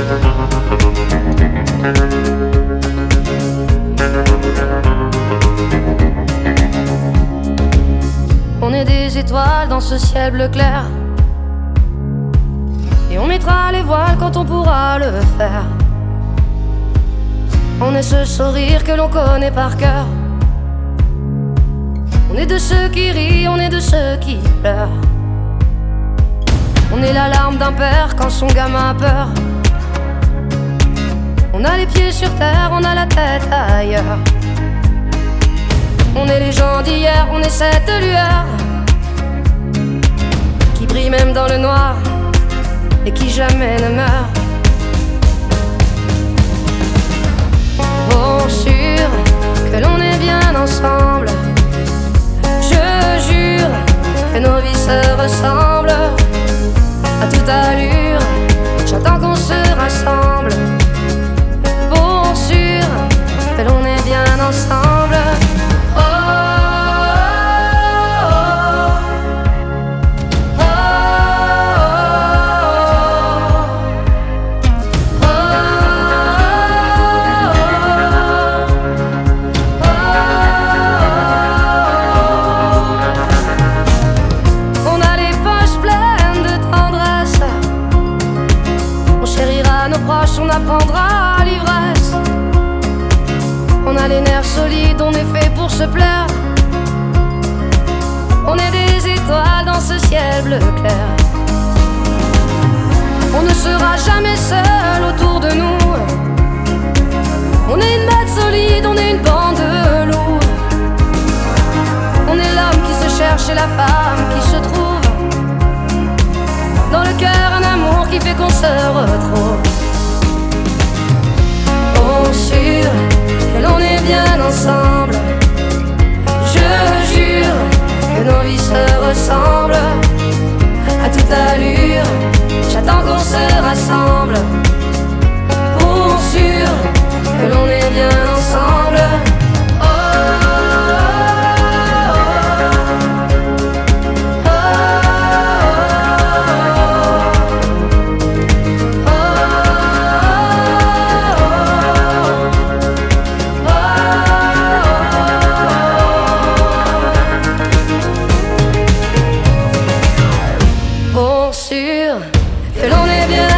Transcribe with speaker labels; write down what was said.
Speaker 1: On est des étoiles dans ce ciel bleu clair, et on mettra les voiles quand on pourra le faire. On est ce sourire que l'on connaît par cœur. On est de ceux qui rient, on est de ceux qui pleurent. On est la larme d'un père quand son gamin a peur. On a les pieds sur terre, on a la tête ailleurs. On est les gens d'hier, on est cette lueur qui brille même dans le noir et qui jamais ne meurt. Pour sûr que l'on est bien ensemble, je jure que nos vies se ressemblent. À toute allure, j'attends qu'on se rassemble. Pour sûr que l'on est bien ensemble. Oh, oh, oh, oh, oh, oh. On a les poches pleines de tendresse, on chérira nos proches, on apprendra l'ivresse. On a les nerfs solides, on est fait pour se plaire. On est des étoiles dans ce ciel bleu clair. On ne sera jamais seul autour de nous. On est une bête solide, on est une bande de loups. On est l'homme qui se cherche et la femme qui se trouve. Dans le cœur un amour qui fait qu'on se retrouve. Pour sûr que l'on est bien ensemble, je jure que nos vies se ressemblent. À toute allure, j'attends qu'on se rassemble. Pour sûr que l'on est bien ensemble. Oh, oh, oh, Pour sûr que l'on est bien